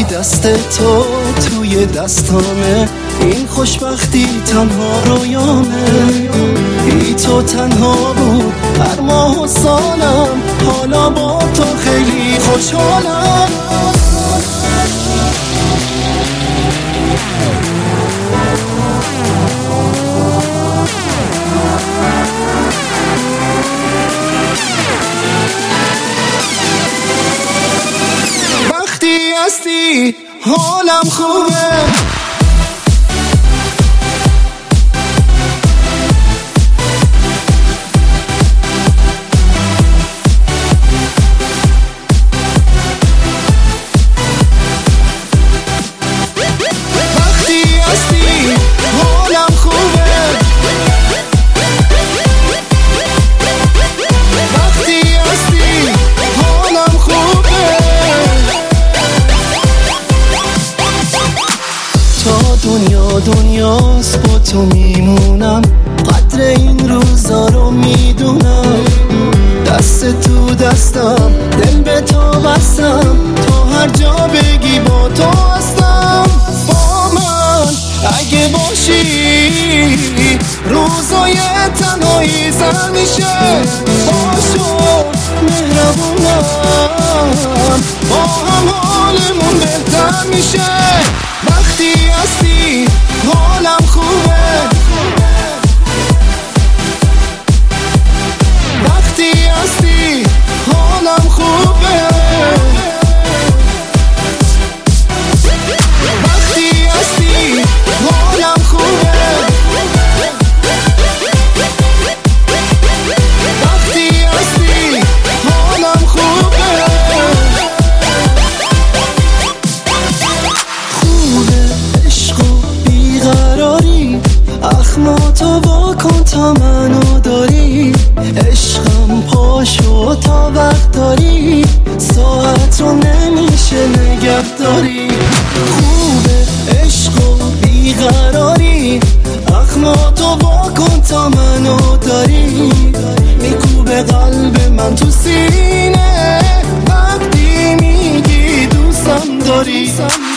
وقتی دست تو توی دستامه، این خوشبختی تنها رویامه. بی تو تنها بود هر ماه و سالم، حالا با تو خیلی خوشحالم. وقتی هستی حالم خوبه. دنیاست با تو میمونم، قدر این روزا رو میدونم. دست تو دستم، دل به تو بستم، تا هر جا بگی با تو هستم. با من اگه باشی روزای تنهایی سر میشه. باشو مهربونم، با هم حالمون بهتر میشه. وقتی هستی حالم خوبه. وقتی هستی حالم خوبه. وقتی هستی حالم خوبه. وقتی هستی حالم خوبه. اخماتو واکن تا منو داری، عشقم پاشو تا وقت داری، ساعت رو نمیشه نگه داری. خوبه عشق و بیقراری، اخماتو واکن تا منو داری، میکوبه قلب من تو سینه وقتی میگی دوستم داری.